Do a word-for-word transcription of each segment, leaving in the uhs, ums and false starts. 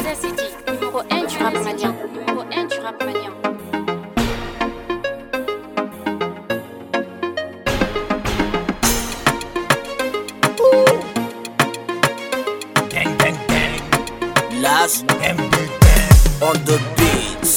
City, numéro un du rap malien. Numéro un du rap malien. Gang, gang, gang. Last M D Band on the beats.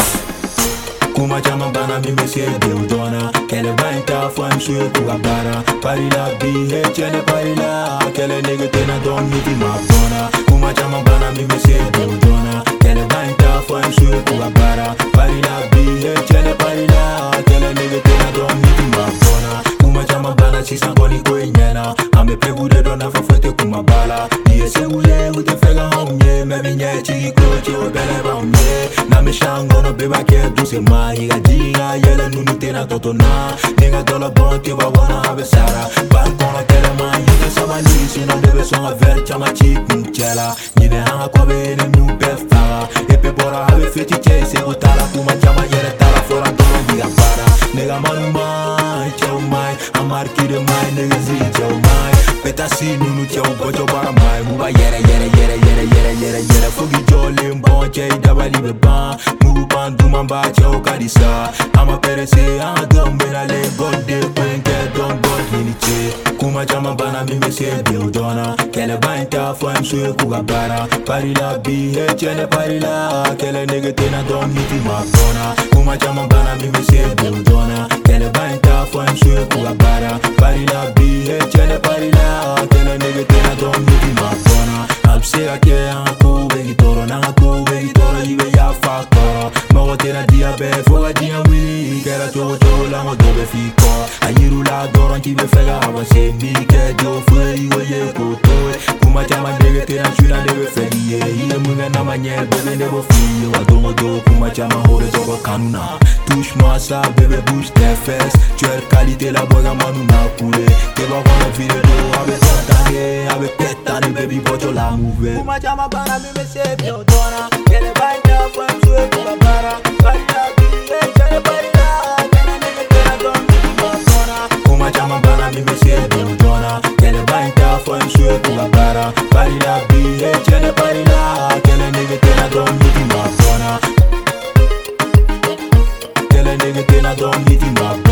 Kuma chama bana mi me se deudona. Kele bainta fo am suye kuga bara. Parila bi he chene parila. Kele nigga tena don miti ma bona. Kuma chama bana mi me se deudona. Kele bainta fo am suye kuga bara. Parila bi he chene parila. Kele nigga tena don miti ma bona. Kuma chama bana si sangoni ko nyena. Ame pregude dona fo fote kuma bala. Diye se ule ute fega homye. Me vinye chiki kroche o bele ba homye. Na me shango no beba ke duse ma. Higa dinga yele nunu tena totona. Nigga dola bon te wa wana have sara. Bankona tele ma higa sabali. Sino debe songa ver chama chik mchela. Nine hanga kwa bene nu befaga. Epe bora have feti chase utala. Kuma chama yele tala fora tolo higa para. Nigga manu mai chow mai. Amar kide mai nigga zi chow mai. Peta si nunu chow bocho bara mai. Muba yere yere yere yere yere yere yere. Fugi jole mbon chay dabali beban. Mugu bandu mamba chow kadisa. Ama perese ama dombe na le bode kwenke don god hiniche. Kuma chama bana mi me se deudona. Kele bainta fo am suye kuga bara. Parila bi he chene parila. Kele nigga tena don miti ma bona. Kuma chama bana mi me se deudona. Kele bainta fo am suye kuga bara. Parila bi he chene parila. Kele nigga tena don miti ma bona. Abse ake anga ko begi toro. Nanga ko begi toro ibe ya fakoro. Mogo tena dia be foga dia wili. Kera chogo chogo lango dobe fiko. Ayiru la doron ki be fega haba se mi ke dio fue iwe ye kotoe. Kuma chama dege tena chuna debe fegi ye. Ile munga na manye bebe nebo fiye. Wadongo do kuma chama hore togo kanuna. Touche moi ça bébé bouge tes fesses. Tu es qualité la boga manu na kule. Te va kona vide do abe tantange. Abe petani baby bocho la mouve. Kuma chama bana mi me se biodona. Kele baita fue msue kuga bara. Baita biye chane barila. Kele nege tena don miti mabona. Kuma chama bana mi me se biodona. Kele baita fue msue kuga bara. Barila biye chane barila. Kele nege tena don miti mabona. Kele nigga tena don miti ma